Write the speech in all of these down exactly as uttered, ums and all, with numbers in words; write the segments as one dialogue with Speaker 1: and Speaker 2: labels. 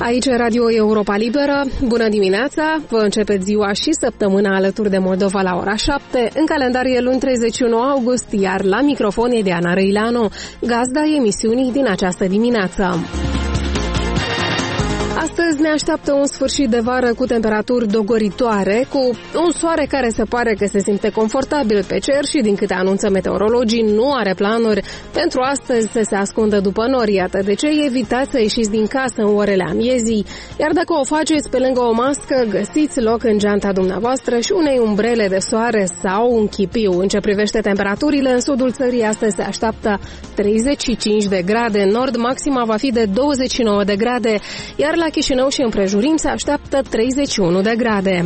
Speaker 1: Aici Radio Europa Liberă. Bună dimineața! Vă începeți ziua și săptămâna alături de Moldova la ora șapte. În calendar e luni treizeci și unu august, iar la microfon e Diana Răileanu, gazda emisiunii din această dimineață. Astăzi ne așteaptă un sfârșit de vară cu temperaturi dogoritoare, cu un soare care se pare că se simte confortabil pe cer și, din câte anunță meteorologii, nu are planuri pentru astăzi să se ascundă după nori. Iată de ce evitați să ieșiți din casă în orele amiezii, iar dacă o faceți pe lângă o mască, găsiți loc în geanta dumneavoastră și unei umbrele de soare sau un chipiu. În ce privește temperaturile, în sudul țării astăzi se așteaptă treizeci și cinci de grade, în nord maxima va fi de douăzeci și nouă de grade, iar la Chișinău și împrejurim se așteaptă treizeci și unu de grade.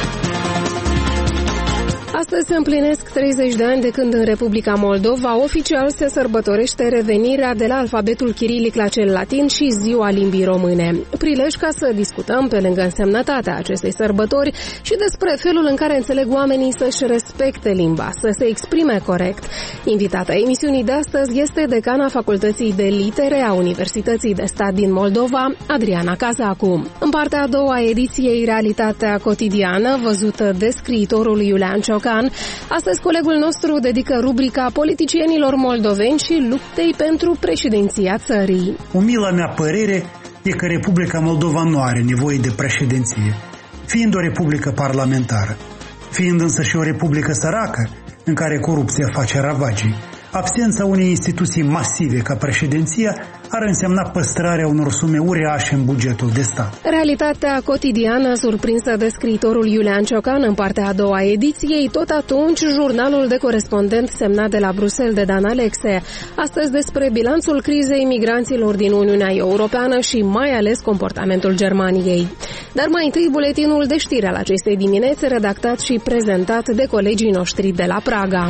Speaker 1: Astăzi se împlinesc treizeci de ani de când în Republica Moldova oficial se sărbătorește revenirea de la alfabetul chirilic la cel latin și Ziua Limbii Române. Prilej ca să discutăm pe lângă însemnătatea acestei sărbători și despre felul în care înțeleg oamenii să-și respecte limba, să se exprime corect. Invitata emisiunii de astăzi este decana Facultății de Litere a Universității de Stat din Moldova, Adriana Cazacu. În partea a doua a ediției Realitatea Cotidiană, văzută de scriitorul Iulian Ciocan, astăzi colegul nostru dedică rubrica politicienilor moldoveni și luptei pentru președinția țării.
Speaker 2: Umila mea părere e că Republica Moldova nu are nevoie de președinție, fiind o republică parlamentară, fiind însă și o republică săracă, în care corupția face ravagii. Absența unei instituții masive ca președinția ar însemna păstrarea unor sume uriașe în bugetul de stat.
Speaker 1: Realitatea cotidiană surprinsă de scriitorul Iulian Ciocan în partea a doua a ediției, tot atunci jurnalul de corespondent semnat de la Bruxelles de Dan Alexe. Astăzi despre bilanțul crizei migranților din Uniunea Europeană și mai ales comportamentul Germaniei. Dar mai întâi buletinul de știri al acestei dimineți, redactat și prezentat de colegii noștri de la Praga.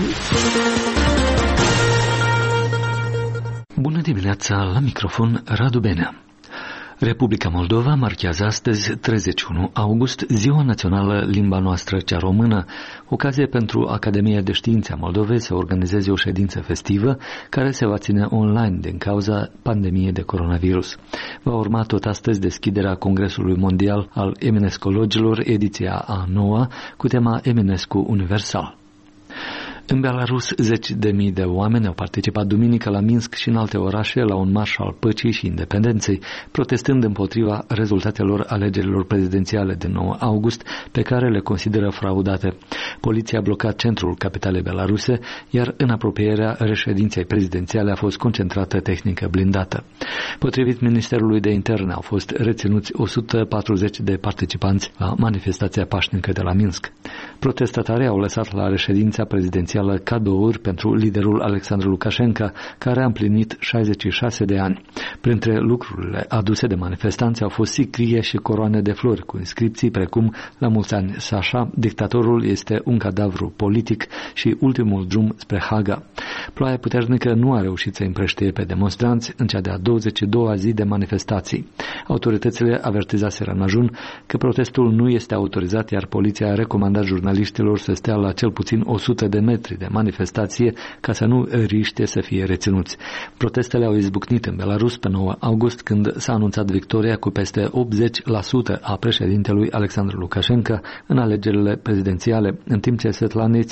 Speaker 3: Bună dimineața, la microfon Radu Benea. Republica Moldova marchează astăzi, treizeci și unu august, Ziua Națională Limba Noastră, cea română, ocazie pentru Academia de Științe a Moldovei să organizeze o ședință festivă care se va ține online din cauza pandemiei de coronavirus. Va urma tot astăzi deschiderea Congresului Mondial al Eminescologilor, ediția a noua, cu tema Eminescu Universal. În Belarus, zeci de mii de oameni au participat duminică la Minsk și în alte orașe la un marș al păcii și independenței, protestând împotriva rezultatelor alegerilor prezidențiale de nouă august, pe care le consideră fraudate. Poliția a blocat centrul capitalei belaruse, iar în apropierea reședinței prezidențiale a fost concentrată tehnică blindată. Potrivit Ministerului de Interne, au fost reținuți o sută patruzeci de participanți la manifestația pașnică de la Minsk. Protestatarii au lăsat la reședința prezidențială cadouri pentru liderul Alexandru Lukashenko, care a împlinit șaizeci și șase de ani. Printre lucrurile aduse de manifestanți au fost sicrie și coroane de flori cu inscripții precum "La mulți ani, Sasha", "Dictatorul este un cadavru politic" și "Ultimul drum spre Haga". Ploaia puternică nu a reușit să împrăștie pe demonstranți în cea de-a douăzeci și doua zi de manifestații. Autoritățile avertizaseră în ajun că protestul nu este autorizat, iar poliția a recomandat jurnaliștilor să stea la cel puțin o sută de metri de manifestație ca să nu riște să fie reținuți. Protestele au izbucnit în Belarus pe nouă august, când s-a anunțat victoria cu peste optzeci la sută a președintelui Alexandru Lukashenko în alegerile prezidențiale, în timp ce Svetlana